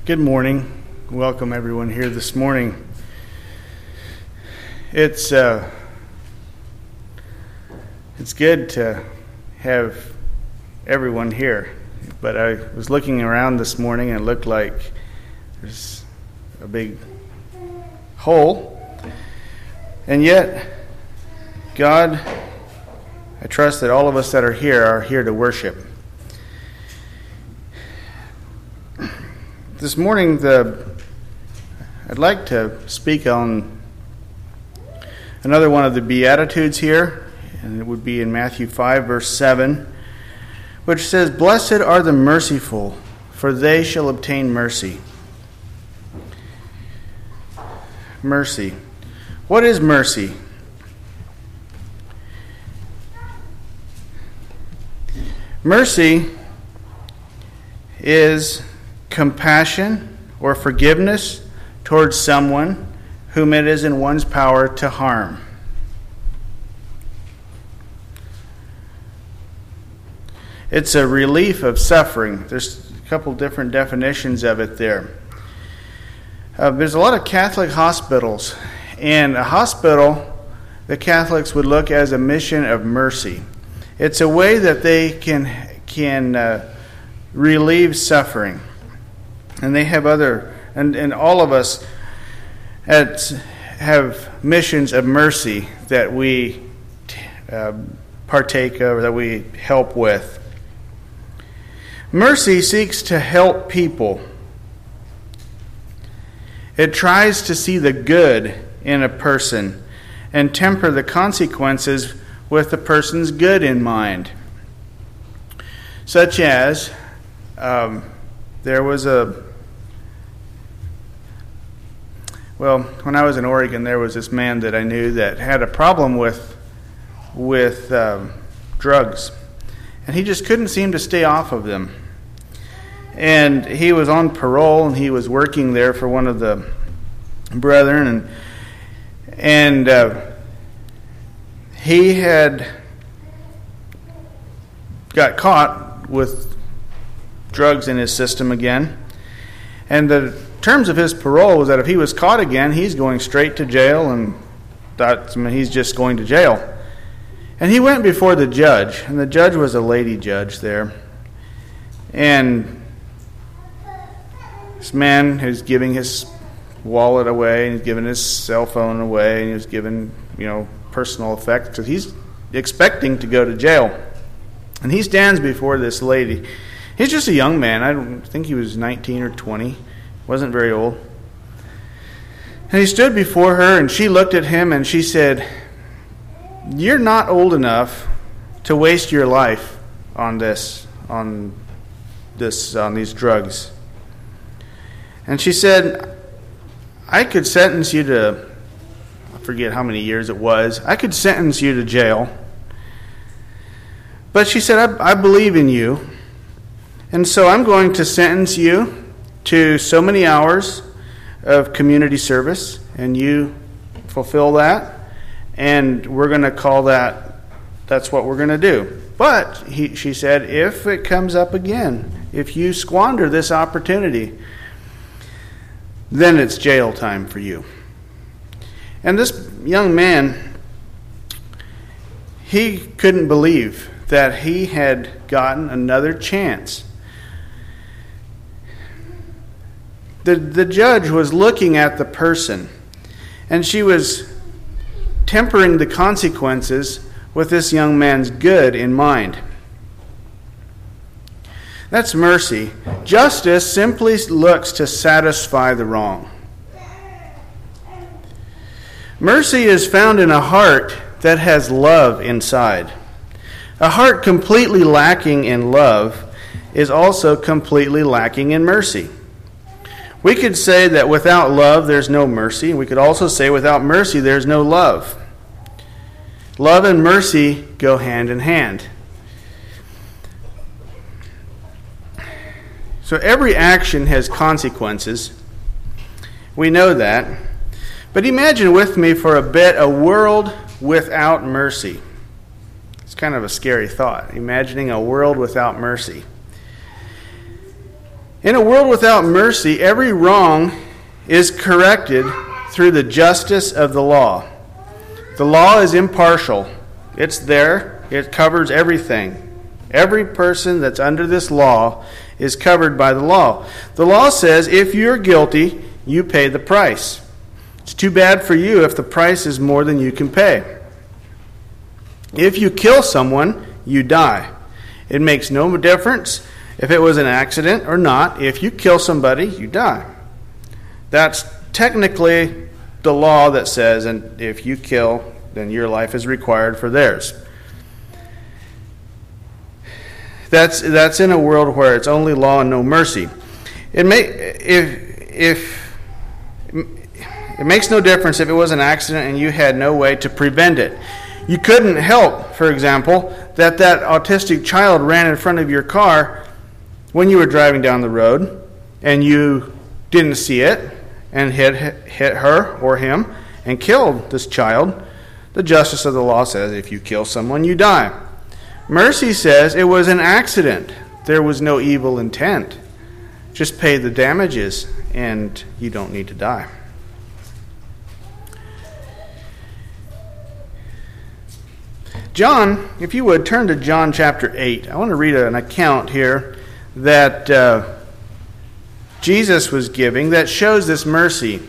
Good morning. Welcome everyone here this morning. It's good to have everyone here, but I was looking around this morning and it looked like there's a big hole, and yet God, I trust that all of us that are here to worship. This morning, I'd like to speak on another one of the Beatitudes here, and it would be in Matthew 5, verse 7, which says, "Blessed are the merciful, for they shall obtain mercy." Mercy. What is mercy? Mercy is compassion or forgiveness towards someone whom it is in one's power to harm. It's a relief of suffering. There's a couple different definitions of it there. There's a lot of Catholic hospitals, and a hospital the Catholics would look as a mission of mercy. It's a way that they can relieve suffering. And they have and all of us have missions of mercy that we partake of, that we help with. Mercy seeks to help people. It tries to see the good in a person and temper the consequences with the person's good in mind. Such as, there was when I was in Oregon, there was this man that I knew that had a problem with drugs, and he just couldn't seem to stay off of them. And he was on parole, and he was working there for one of the brethren, and he had got caught with drugs in his system again, and the terms of his parole was that if he was caught again, he's going straight to jail, and he's just going to jail. And he went before the judge, and the judge was a lady judge there, and this man who's giving his wallet away, and he's giving his cell phone away, and he's giving personal effects, because he's expecting to go to jail. And he stands before this lady. He's just a young man. I don't think he was 19 or 20. Wasn't very old. And he stood before her, and she looked at him, and she said, "You're not old enough to waste your life on these drugs." And she said, "I could sentence you to, I forget how many years it was. I could sentence you to jail. But," she said, I believe in you. And so I'm going to sentence you to so many hours of community service, and you fulfill that, and we're going to call that's what we're going to do. But, she said, if it comes up again, if you squander this opportunity, then it's jail time for you. And this young man, he couldn't believe that he had gotten another chance. The judge was looking at the person, and she was tempering the consequences with this young man's good in mind. That's mercy. Justice simply looks to satisfy the wrong. Mercy is found in a heart that has love inside. A heart completely lacking in love is also completely lacking in mercy. We could say that without love there's no mercy. We could also say without mercy there's no love. Love and mercy go hand in hand. So every action has consequences. We know that. But imagine with me for a bit a world without mercy. It's kind of a scary thought, imagining a world without mercy. In a world without mercy, every wrong is corrected through the justice of the law. The law is impartial. It's there. It covers everything. Every person that's under this law is covered by the law. The law says if you're guilty, you pay the price. It's too bad for you if the price is more than you can pay. If you kill someone, you die. It makes no difference if it was an accident or not. If you kill somebody, you die. That's technically the law that says, and if you kill, then your life is required for theirs. That's in a world where it's only law and no mercy. It makes no difference if it was an accident and you had no way to prevent it. You couldn't help, for example, that autistic child ran in front of your car when you were driving down the road and you didn't see it and hit her or him and killed this child. The justice of the law says if you kill someone, you die. Mercy says it was an accident. There was no evil intent. Just pay the damages and you don't need to die. John, if you would, turn to John chapter 8. I want to read an account here that Jesus was giving that shows this mercy.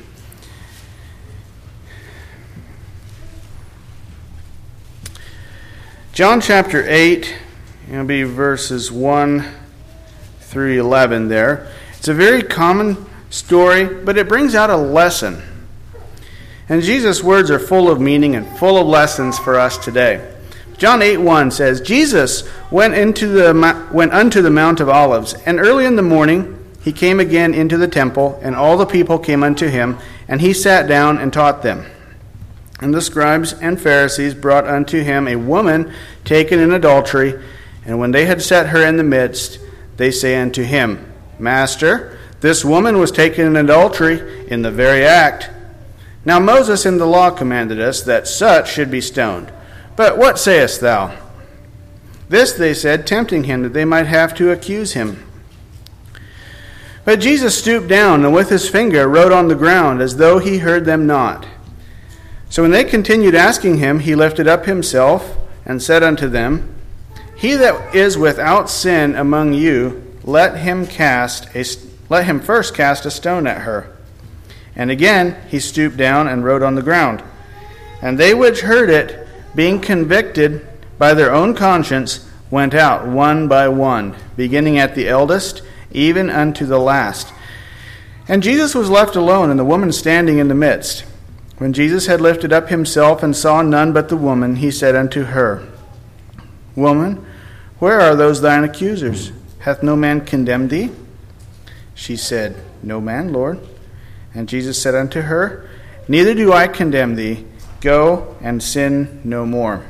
John chapter 8, it'll be verses 1 through 11 there. It's a very common story, but it brings out a lesson. And Jesus' words are full of meaning and full of lessons for us today. John 8:1 says, Jesus went unto the Mount of Olives, and early in the morning he came again into the temple, and all the people came unto him, and he sat down and taught them. And the scribes and Pharisees brought unto him a woman taken in adultery, and when they had set her in the midst, they say unto him, Master, this woman was taken in adultery in the very act. Now Moses in the law commanded us that such should be stoned. But what sayest thou? This they said, tempting him, that they might have to accuse him. But Jesus stooped down, and with his finger wrote on the ground, as though he heard them not. So when they continued asking him, he lifted up himself, and said unto them, He that is without sin among you, let him first cast a stone at her. And again he stooped down, and wrote on the ground. And they which heard it, being convicted by their own conscience, went out one by one, beginning at the eldest, even unto the last. And Jesus was left alone, and the woman standing in the midst. When Jesus had lifted up himself and saw none but the woman, he said unto her, Woman, where are those thine accusers? Hath no man condemned thee? She said, No man, Lord. And Jesus said unto her, Neither do I condemn thee. Go and sin no more.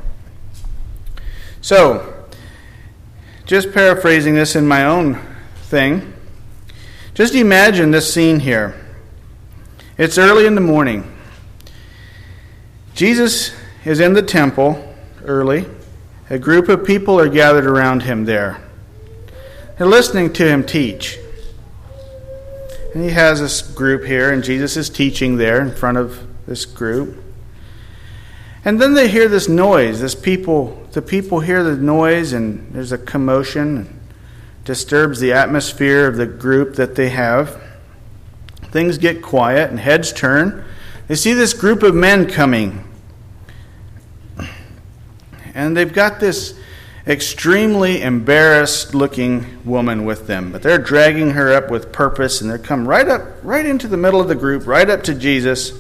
So, just paraphrasing this in my own thing, just imagine this scene here. It's early in the morning. Jesus is in the temple early. A group of people are gathered around him there. They're listening to him teach. And he has this group here, and Jesus is teaching there in front of this group. And then they hear this noise. The people hear the noise, and there's a commotion. It disturbs the atmosphere of the group that they have. Things get quiet, and heads turn. They see this group of men coming. And they've got this extremely embarrassed-looking woman with them. But they're dragging her up with purpose, and they come right into the middle of the group, right up to Jesus.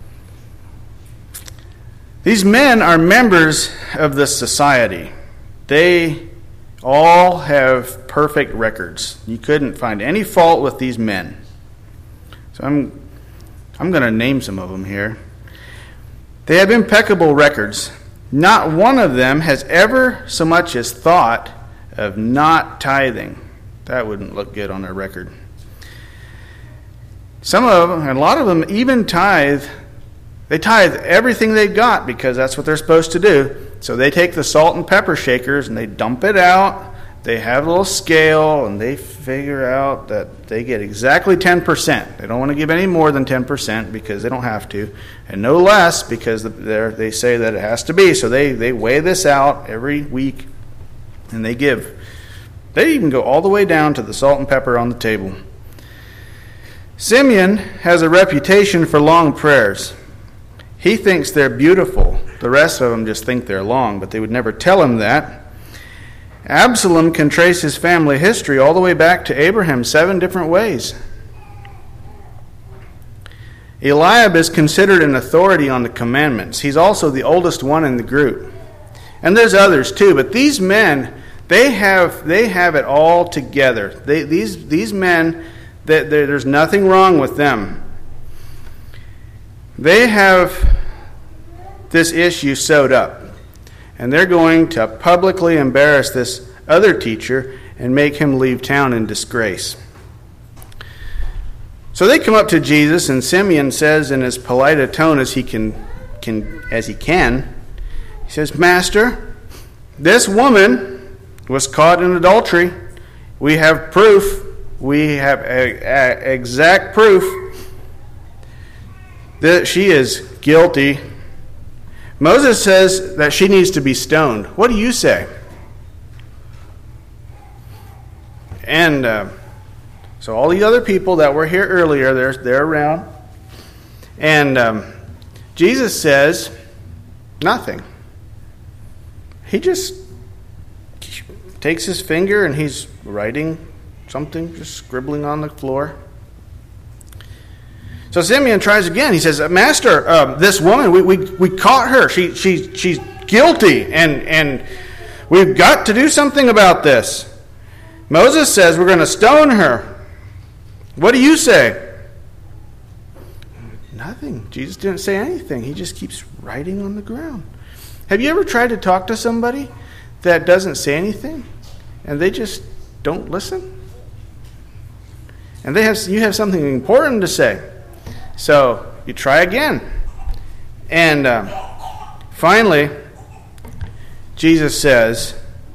These men are members of this society. They all have perfect records. You couldn't find any fault with these men. So I'm going to name some of them here. They have impeccable records. Not one of them has ever so much as thought of not tithing. That wouldn't look good on their record. Some of them, and a lot of them, even tithe. They tithe everything they've got because that's what they're supposed to do. So they take the salt and pepper shakers and they dump it out. they have a little scale, and they figure out that they get exactly 10%. They don't want to give any more than 10% because they don't have to, and no less because they say that it has to be. So they weigh this out every week, and they give. They even go all the way down to the salt and pepper on the table. Simeon has a reputation for long prayers. He thinks they're beautiful. The rest of them just think they're long, but they would never tell him that. Absalom can trace his family history all the way back to Abraham 7 different ways. Eliab is considered an authority on the commandments. He's also the oldest one in the group. And there's others too, but these men, they have it all together. These men, there's nothing wrong with them. They have this issue sewed up. And they're going to publicly embarrass this other teacher and make him leave town in disgrace. So they come up to Jesus, and Simeon says in as polite a tone as he can, he says, "Master, this woman was caught in adultery. We have proof. We have exact proof that she is guilty. Moses says that she needs to be stoned. What do you say?" And so all the other people that were here earlier, they're around. And Jesus says nothing. He just takes his finger and he's writing something, just scribbling on the floor. So Simeon tries again. He says, "Master, this woman, we caught her. She's guilty, and we've got to do something about this. Moses says we're going to stone her. What do you say?" Nothing. Jesus didn't say anything. He just keeps writing on the ground. Have you ever tried to talk to somebody that doesn't say anything, and they just don't listen? And you have something important to say. So you try again. And finally, Jesus says,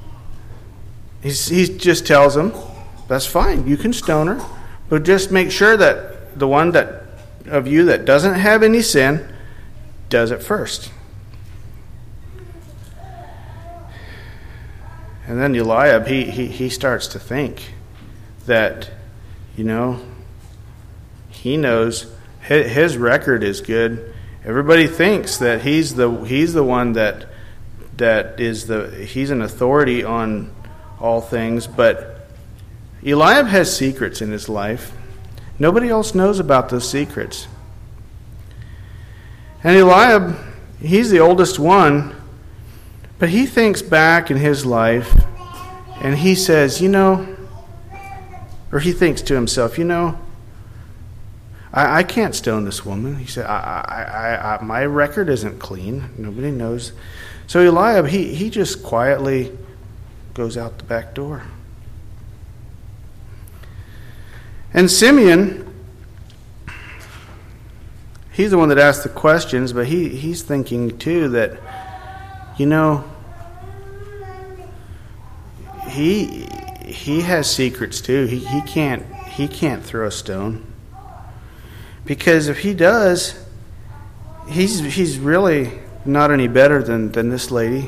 he just tells them, "That's fine, you can stone her, but just make sure that the one of you that doesn't have any sin does it first." And then Eliab, he starts to think that, he knows his record is good. Everybody thinks that he's the one he's an authority on all things, but Eliab has secrets in his life. Nobody else knows about those secrets. And Eliab, he's the oldest one, but he thinks back in his life and he says, or he thinks to himself, I can't stone this woman. He said, my record isn't clean. Nobody knows. So Eliab, he just quietly goes out the back door. And Simeon, he's the one that asked the questions, but he's thinking too that, he has secrets too. He can't throw a stone. Because if he does, he's really not any better than this lady.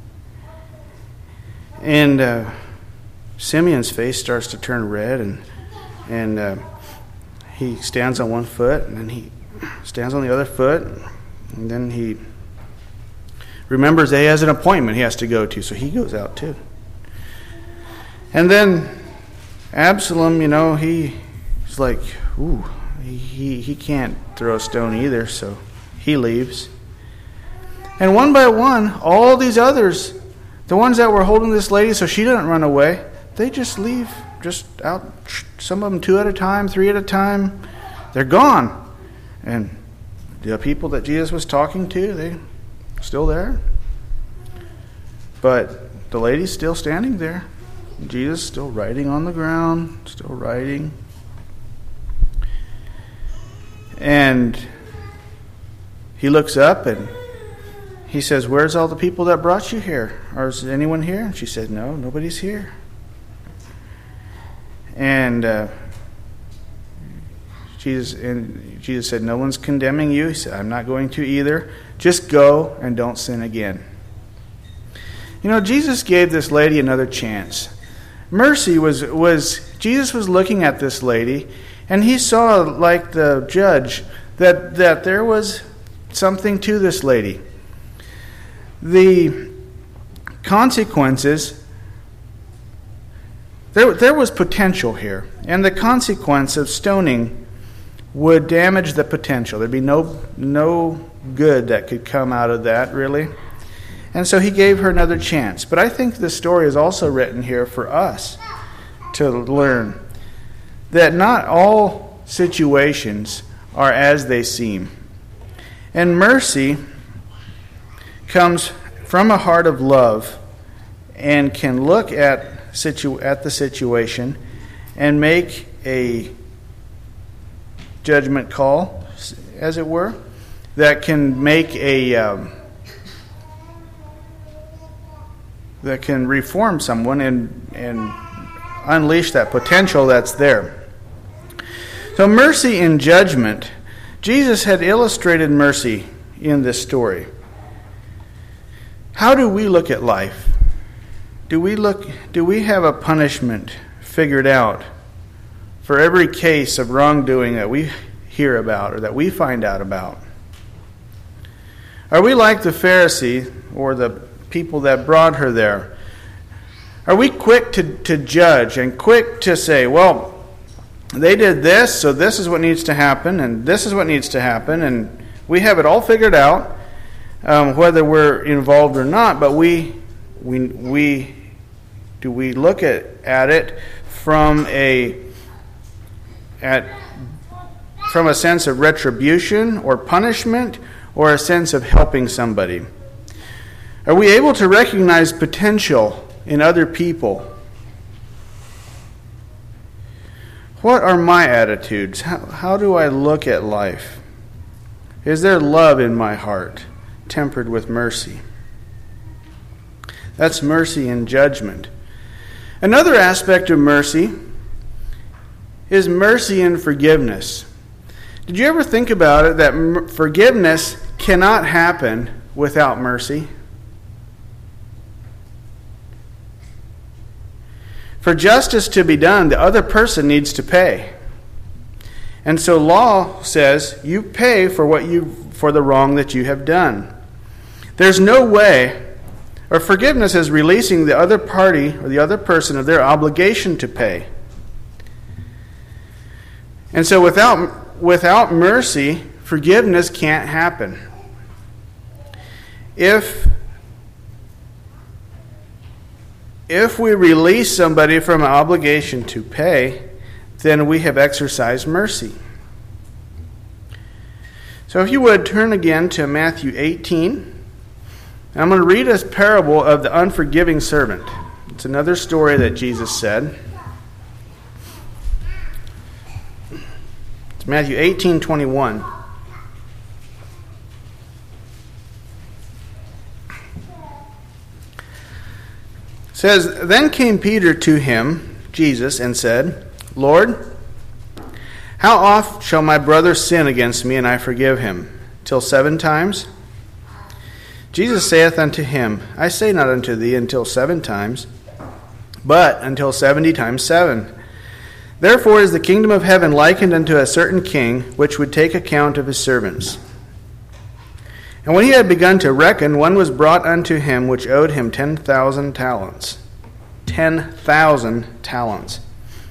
And Simeon's face starts to turn red, and he stands on one foot, and then he stands on the other foot, and then he remembers that he has an appointment he has to go to, so he goes out too. And then Absalom, he's like, ooh, he can't throw a stone either, so he leaves. And one by one, all these others, the ones that were holding this lady so she doesn't run away, they just leave, just out, some of them 2 at a time, 3 at a time. They're gone. And the people that Jesus was talking to, they're still there. But the lady's still standing there. Jesus still writing on the ground, still writing. And he looks up and he says, "Where's all the people that brought you here? Or is anyone here?" And she said, "No, nobody's here." And Jesus said, no one's condemning you. He said, I'm not going to either. Just go and don't sin again. Jesus gave this lady another chance. Mercy Jesus was looking at this lady, and he saw, like the judge, that there was something to this lady. The consequences, there was potential here, and the consequence of stoning would damage the potential. There'd be no good that could come out of that, really. And so he gave her another chance. But I think the story is also written here for us to learn that not all situations are as they seem. And mercy comes from a heart of love and can look at the situation and make a judgment call, as it were, that can make that can reform someone and unleash that potential that's there. So mercy and judgment. Jesus had illustrated mercy in this story. How do we look at life? Do we have a punishment figured out for every case of wrongdoing that we hear about or that we find out about? Are we like the Pharisee or the people that brought her there? Are we quick to judge and quick to say, well, they did this, so this is what needs to happen, and this is what needs to happen, and we have it all figured out, whether we're involved or not, but do we look at it from a sense of retribution or punishment, or a sense of helping somebody? Are we able to recognize potential in other people? What are my attitudes? How do I look at life? Is there love in my heart, tempered with mercy? That's mercy and judgment. Another aspect of mercy is mercy and forgiveness. Did you ever think about it that forgiveness cannot happen without mercy? For justice to be done, the other person needs to pay. And so law says you pay for the wrong that you have done. There's no way, or forgiveness is releasing the other party or the other person of their obligation to pay. And so without mercy, forgiveness can't happen. If we release somebody from an obligation to pay, then we have exercised mercy. So if you would, turn again to Matthew 18. And I'm going to read a parable of the unforgiving servant. It's another story that Jesus said. It's Matthew 18:21. It says, Then came Peter to him, Jesus, and said, Lord, how oft shall my brother sin against me, and I forgive him? Till 7 times? Jesus saith unto him, I say not unto thee until 7 times, but until 70 times 7. Therefore is the kingdom of heaven likened unto a certain king, which would take account of his servants. And when he had begun to reckon, one was brought unto him which owed him 10,000 talents. 10,000 talents.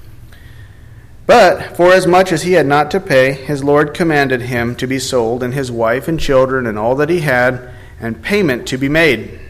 But forasmuch as he had not to pay, his Lord commanded him to be sold, and his wife and children, and all that he had, and payment to be made.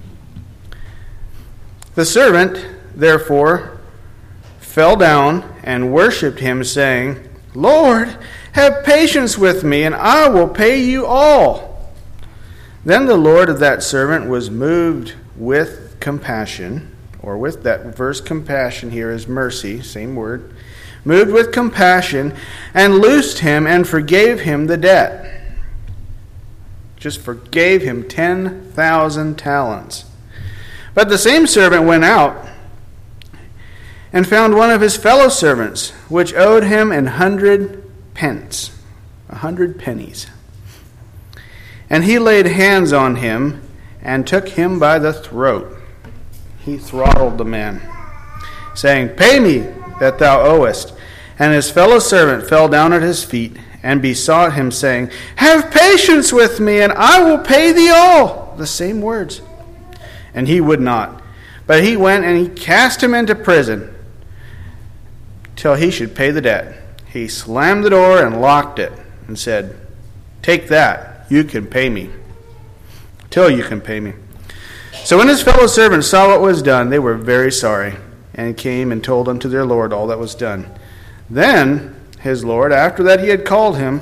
The servant, therefore, fell down and worshipped him, saying, Lord, have patience with me, and I will pay you all. Then the Lord of that servant was moved with compassion, or with that verse compassion here is mercy, same word, moved with compassion, and loosed him and forgave him the debt. Just forgave him 10,000 talents. But the same servant went out and found one of his fellow servants, which owed him 100 pence, 100 pennies. And he laid hands on him and took him by the throat. He throttled the man, saying, Pay me that thou owest. And his fellow servant fell down at his feet and besought him, saying, Have patience with me, and I will pay thee all. The same words. And he would not. But he went and he cast him into prison till he should pay the debt. He slammed the door and locked it and said, Take that, you can pay me, till you can pay me. So when his fellow servants saw what was done, they were very sorry, and came and told unto their Lord all that was done. Then his Lord, after that he had called him,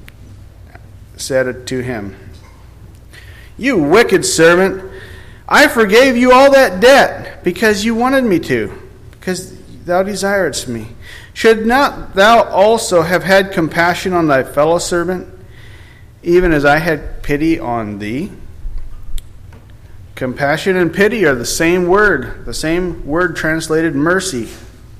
said to him, You wicked servant, I forgave you all that debt, because you wanted me to, because thou desiredst me. Should not thou also have had compassion on thy fellow servant, even as I had pity on thee? Compassion and pity are the same word translated mercy.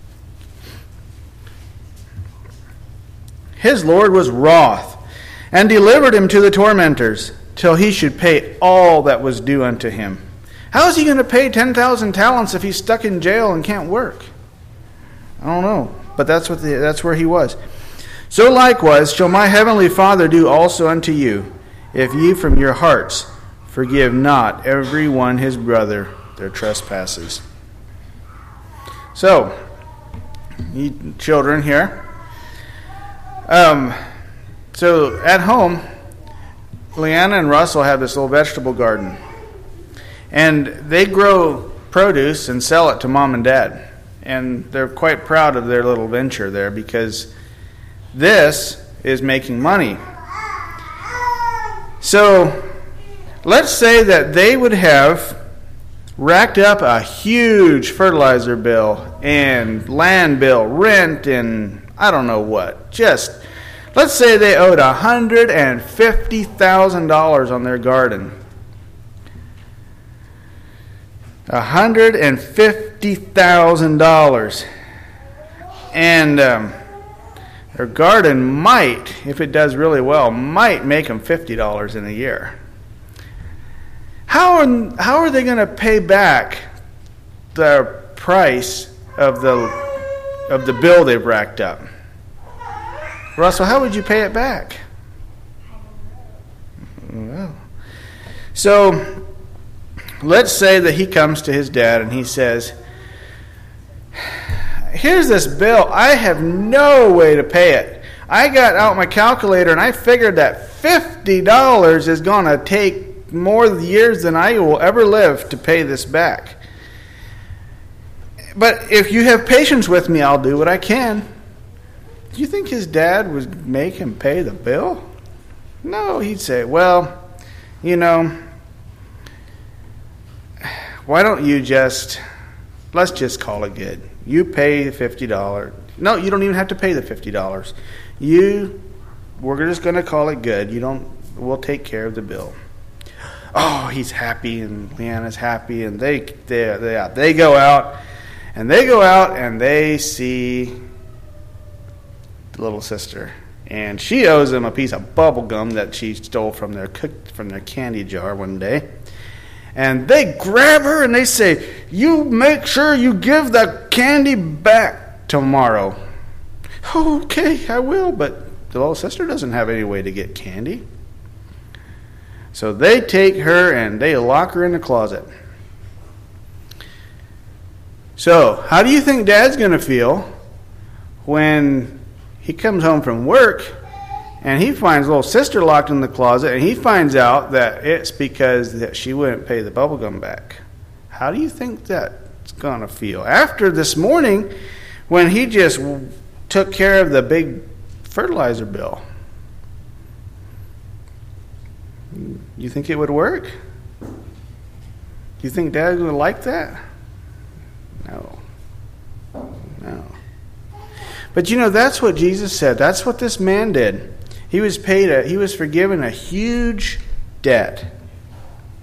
His Lord was wroth, and delivered him to the tormentors, till he should pay all that was due unto him. How is he going to pay 10,000 talents if he's stuck in jail and can't work? I don't know, but that's where he was. So likewise shall my heavenly Father do also unto you, if ye from your hearts forgive not every one his brother their trespasses. So, you children here. So at home, Leanna and Russell have this little vegetable garden. And they grow produce and sell it to Mom and Dad. And they're quite proud of their little venture there, because this is making money. So let's say that they would have racked up a huge fertilizer bill and land bill, rent, and I don't know what. Just, let's say they owed $150,000 on their garden. $150,000. And their garden might, if it does really well, might make them $50 in a year. How are they going to pay back the price of the bill they've racked up? Russell, how would you pay it back? Well, so let's say that he comes to his dad and he says, Here's this bill. I have no way to pay it. I got out my calculator and I figured that $50 is going to take more years than I will ever live to pay this back. But if you have patience with me, I'll do what I can. Do you think his dad would make him pay the bill? No, he'd say, well, why don't you let's just call it good. You pay $50. No, you don't even have to pay the $50. We're just going to call it good. We'll take care of the bill. Oh, he's happy, and Leanna's happy, and they go out, and they see the little sister, and she owes them a piece of bubble gum that she stole from their candy jar one day. And they grab her and they say, You make sure you give the candy back tomorrow. Okay, I will, but the little sister doesn't have any way to get candy. So they take her and they lock her in the closet. So, how do you think Dad's going to feel when he comes home from work and he finds little sister locked in the closet, and he finds out that it's because that she wouldn't pay the bubblegum back? How do you think that's going to feel? After this morning, when he just took care of the big fertilizer bill. You think it would work? Do you think Dad would like that? No. But that's what Jesus said. That's what this man did. He was forgiven a huge debt.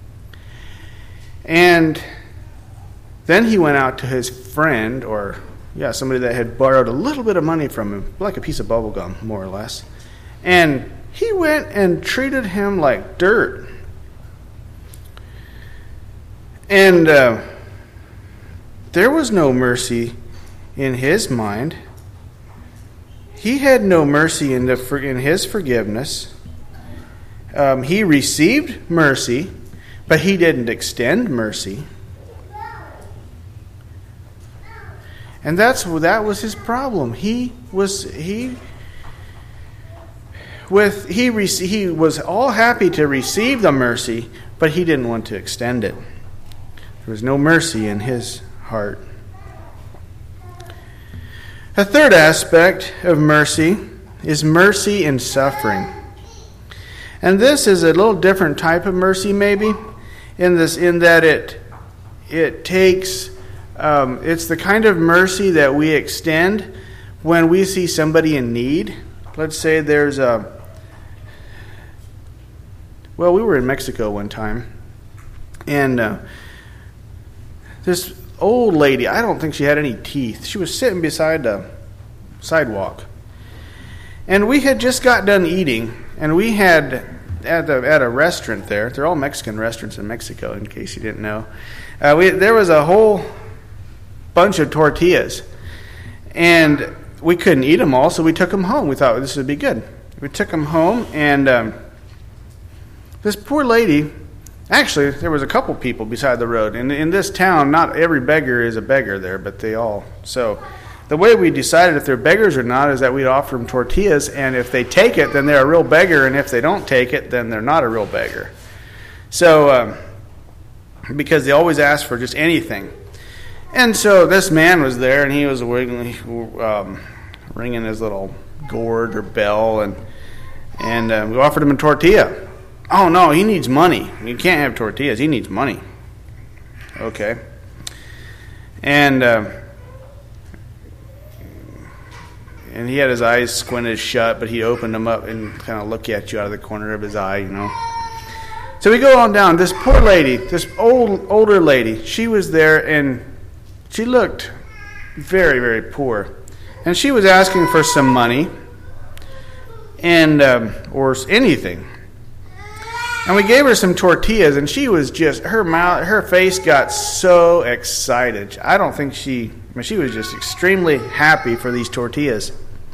And then he went out to his friend, or Yeah, somebody that had borrowed a little bit of money from him, like a piece of bubble gum, more or less. And he went and treated him like dirt. And there was no mercy in his mind. He had no mercy in his forgiveness. He received mercy, but he didn't extend mercy. And that was his problem. He was all happy to receive the mercy, but he didn't want to extend it. There was no mercy in his heart. A third aspect of mercy is mercy in suffering. And this is a little different type of mercy, maybe, in that it takes it's the kind of mercy that we extend when we see somebody in need. Let's say there's we were in Mexico one time, and this old lady, I don't think she had any teeth. She was sitting beside the sidewalk. And we had just got done eating, and we had, at a restaurant there, they're all Mexican restaurants in Mexico, in case you didn't know, there was a whole bunch of tortillas. And we couldn't eat them all, so we took them home. We thought this would be good. We took them home, and this poor lady... Actually, there was a couple people beside the road. In this town, not every beggar is a beggar there, but they all. So the way we decided if they're beggars or not is that we'd offer them tortillas, and if they take it, then they're a real beggar, and if they don't take it, then they're not a real beggar. So, because they always ask for just anything. And so this man was there, and he was ringing his little gourd or bell, and we offered him a tortilla. Oh, no, he needs money. You can't have tortillas. He needs money. Okay. And he had his eyes squinted shut, but he opened them up and kind of looked at you out of the corner of his eye, So we go on down. This poor lady, this older lady, she was there, and she looked very, very poor. And she was asking for some money and or anything. And we gave her some tortillas, and she was just, her face got so excited. I don't think she was just extremely happy for these tortillas.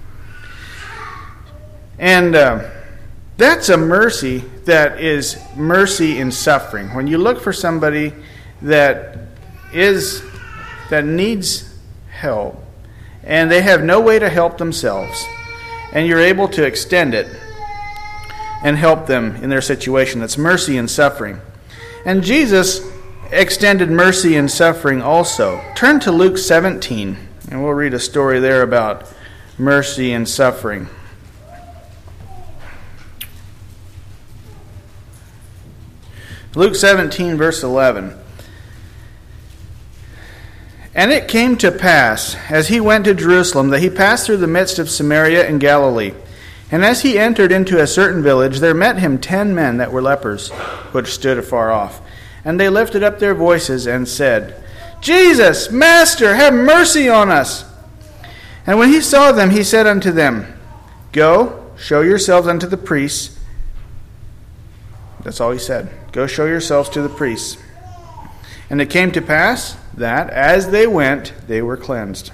And that's a mercy that is mercy in suffering. When you look for somebody that needs help, and they have no way to help themselves, and you're able to extend it, and help them in their situation. That's mercy and suffering. And Jesus extended mercy and suffering also. Turn to Luke 17, and we'll read a story there about mercy and suffering. Luke 17, verse 11. And it came to pass, as he went to Jerusalem, that he passed through the midst of Samaria and Galilee. And as he entered into a certain village, there met him 10 men that were lepers, which stood afar off. And they lifted up their voices and said, Jesus, Master, have mercy on us. And when he saw them, he said unto them, Go, show yourselves unto the priests. That's all he said. Go show yourselves to the priests. And it came to pass that, as they went, they were cleansed.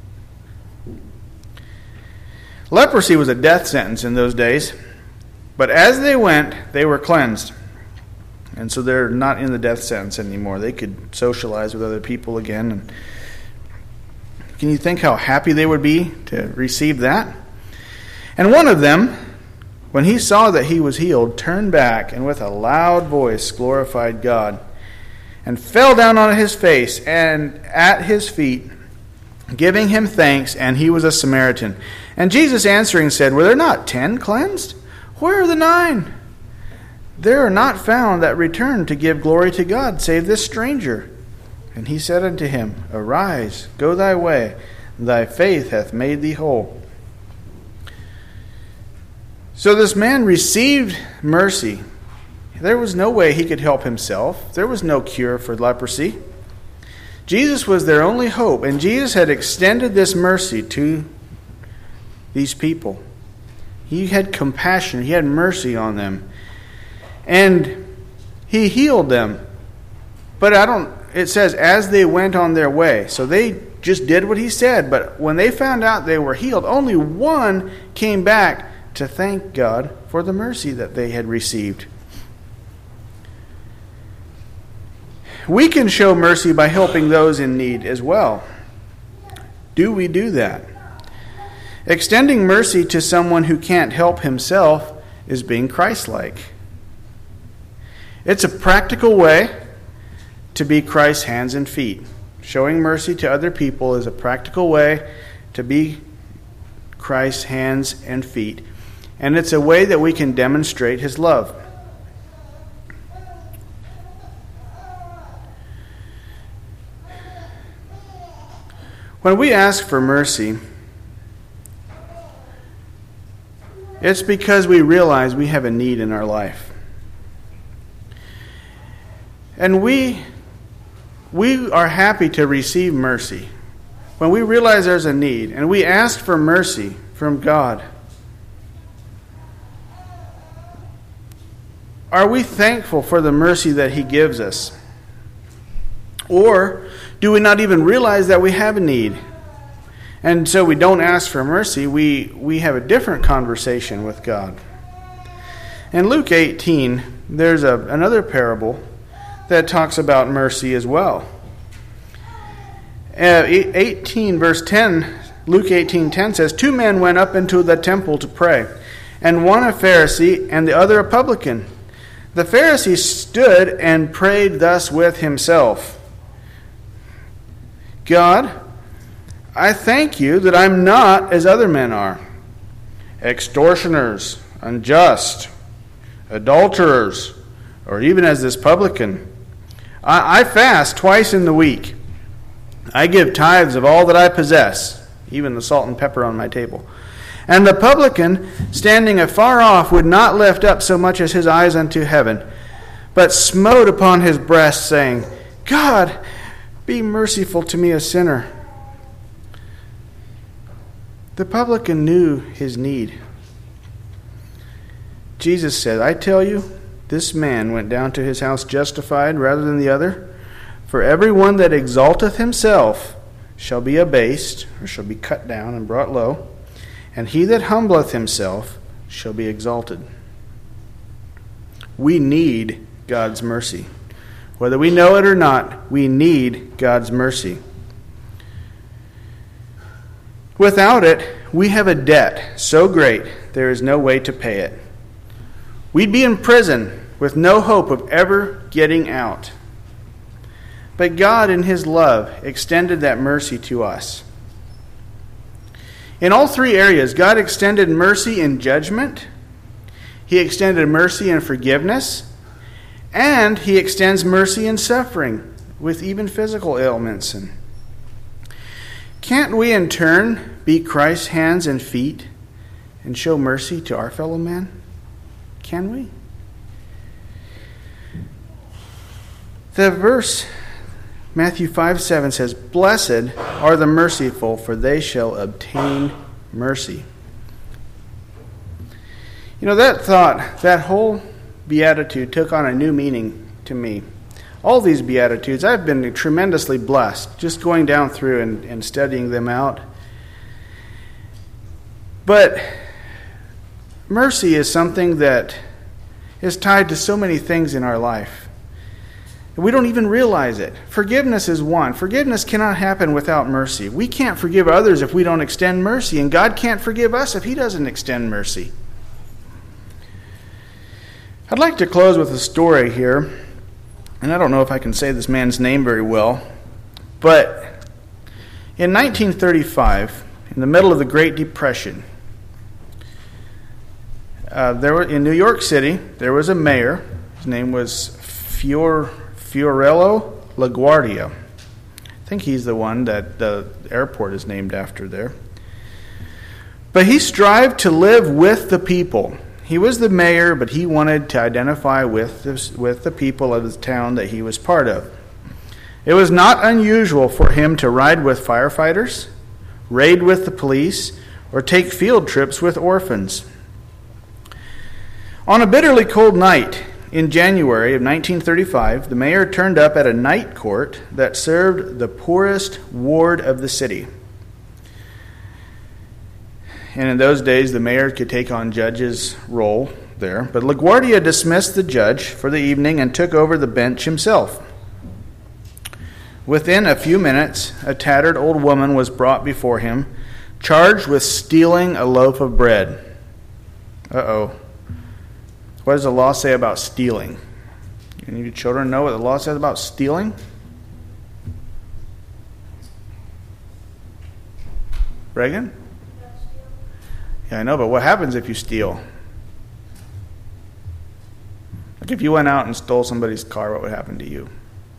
Leprosy was a death sentence in those days, but as they went, they were cleansed. And so they're not in the death sentence anymore. They could socialize with other people again. And can you think how happy they would be to receive that? And one of them, when he saw that he was healed, turned back and with a loud voice glorified God, and fell down on his face and at his feet, giving him thanks, and he was a Samaritan. And Jesus answering said, Were there not 10 cleansed? Where are the 9? There are not found that returned to give glory to God, save this stranger. And he said unto him, Arise, go thy way, thy faith hath made thee whole. So this man received mercy. There was no way he could help himself. There was no cure for leprosy. Jesus was their only hope, and Jesus had extended this mercy to these people. He had compassion. He had mercy on them. And he healed them. But it says, as they went on their way. So they just did what he said. But when they found out they were healed, only one came back to thank God for the mercy that they had received. We can show mercy by helping those in need as well. Do we do that? Extending mercy to someone who can't help himself is being Christ-like. It's a practical way to be Christ's hands and feet. Showing mercy to other people is a practical way to be Christ's hands and feet. And it's a way that we can demonstrate his love. When we ask for mercy, it's because we realize we have a need in our life. And we are happy to receive mercy. When we realize there's a need and we ask for mercy from God, are we thankful for the mercy that he gives us? Or do we not even realize that we have a need? And so we don't ask for mercy. We have a different conversation with God. In Luke 18, there's another parable that talks about mercy as well. 18 verse 10, Luke 18:10 says, 2 men went up into the temple to pray, and one a Pharisee and the other a publican. The Pharisee stood and prayed thus with himself, God, I thank you that I'm not as other men are, extortioners, unjust, adulterers, or even as this publican. I fast twice in the week. I give tithes of all that I possess, even the salt and pepper on my table. And the publican, standing afar off, would not lift up so much as his eyes unto heaven, but smote upon his breast, saying, God, be merciful to me, a sinner. The publican knew his need. Jesus said, I tell you, this man went down to his house justified rather than the other. For everyone that exalteth himself shall be abased, or shall be cut down and brought low, and he that humbleth himself shall be exalted. We need God's mercy. Whether we know it or not, we need God's mercy. Without it, we have a debt so great there is no way to pay it. We'd be in prison with no hope of ever getting out. But God, in his love, extended that mercy to us. In all three areas, God extended mercy in judgment, he extended mercy in forgiveness, and he extends mercy in suffering, with even physical ailments. And can't we in turn be Christ's hands and feet and show mercy to our fellow man? Can we? The verse, Matthew 5:7 says, Blessed are the merciful, for they shall obtain mercy. You know, that thought, that whole beatitude took on a new meaning to me. All these beatitudes, I've been tremendously blessed just going down through and studying them out. But mercy is something that is tied to so many things in our life. We don't even realize it. Forgiveness is one. Forgiveness cannot happen without mercy. We can't forgive others if we don't extend mercy, and God can't forgive us if he doesn't extend mercy. I'd like to close with a story here, and I don't know if I can say this man's name very well, but in 1935, in the middle of the Great Depression, in New York City, there was a mayor. His name was Fiorello LaGuardia. I think he's the one that the airport is named after there. But he strived to live with the people. He was the mayor, but he wanted to identify with the people of the town that he was part of. It was not unusual for him to ride with firefighters, raid with the police, or take field trips with orphans. On a bitterly cold night in January of 1935, the mayor turned up at a night court that served the poorest ward of the city. And in those days, the mayor could take on judge's role there. But LaGuardia dismissed the judge for the evening and took over the bench himself. Within a few minutes, a tattered old woman was brought before him, charged with stealing a loaf of bread. Uh-oh. What does the law say about stealing? Any of you children know what the law says about stealing? Reagan? Yeah, I know, but what happens if you steal? Like if you went out and stole somebody's car, what would happen to you?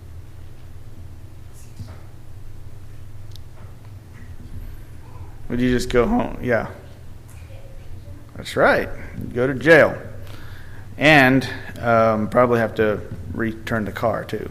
Would you just go home? Yeah. That's right. You'd go to jail. And probably have to return the car too.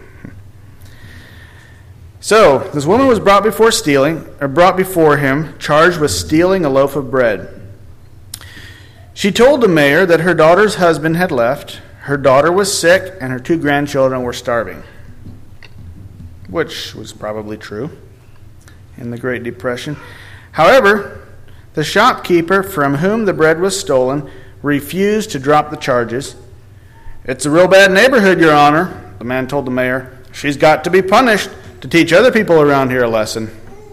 So, this woman was brought before him, charged with stealing a loaf of bread. She told the mayor that her daughter's husband had left, her daughter was sick, and her 2 grandchildren were starving. Which was probably true in the Great Depression. However, the shopkeeper from whom the bread was stolen refused to drop the charges. "It's a real bad neighborhood, Your Honor," the man told the mayor. "She's got to be punished to teach other people around here a lesson."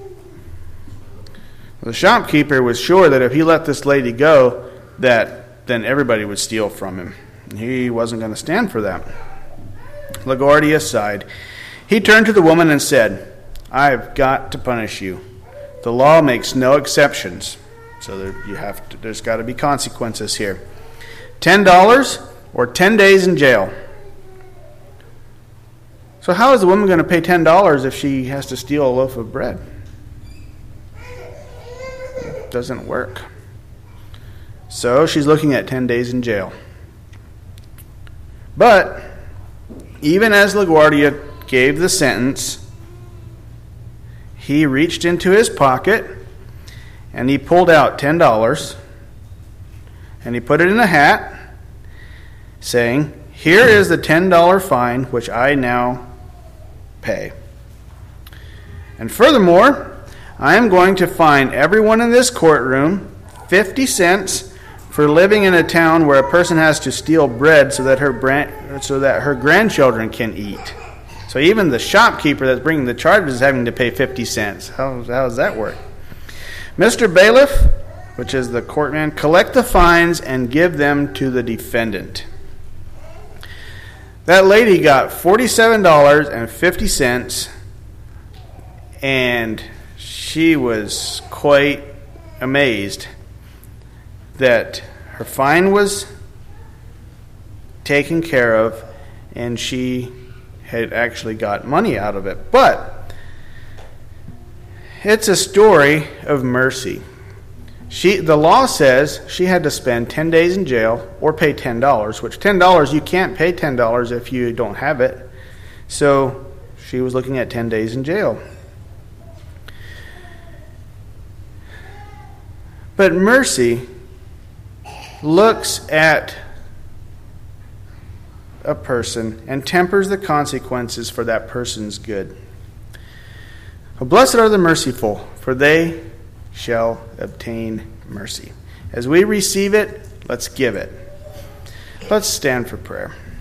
The shopkeeper was sure that if he let this lady go, that then everybody would steal from him. He wasn't going to stand for that. LaGuardia sighed. He turned to the woman and said, "I've got to punish you. The law makes no exceptions. So there's got to be consequences here. $10 or 10 days in jail." So how is the woman going to pay $10 if she has to steal a loaf of bread? It doesn't work. So she's looking at 10 days in jail. But even as LaGuardia gave the sentence, he reached into his pocket and he pulled out $10 and he put it in a hat, saying, "Here is the $10 fine which I now pay. And furthermore, I am going to fine everyone in this courtroom 50 cents for living in a town where a person has to steal bread so that her grandchildren can eat." So even the shopkeeper that's bringing the charges is having to pay 50 cents. How does that work? "Mr. Bailiff," which is the courtman, "collect the fines and give them to the defendant." That lady got $47.50, and she was quite amazed that her fine was taken care of and she had actually got money out of it. But it's a story of mercy. The law says she had to spend 10 days in jail or pay $10, which $10, you can't pay $10 if you don't have it. So she was looking at 10 days in jail. But mercy looks at a person and tempers the consequences for that person's good. Blessed are the merciful, for they shall obtain mercy. As we receive it, let's give it. Let's stand for prayer.